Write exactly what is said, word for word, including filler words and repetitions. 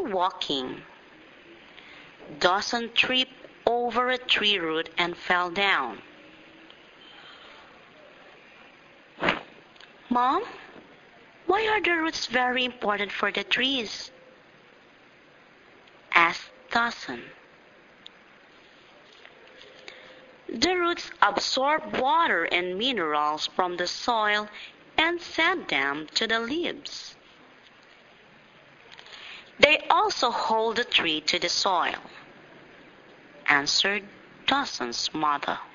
While walking, Dawson tripped over a tree root and fell down. "Mom, why are the roots very important for the trees?" asked Dawson. "The roots absorb water and minerals from the soil and send them to the leaves. They also hold the tree to the soil," answered Dawson's mother.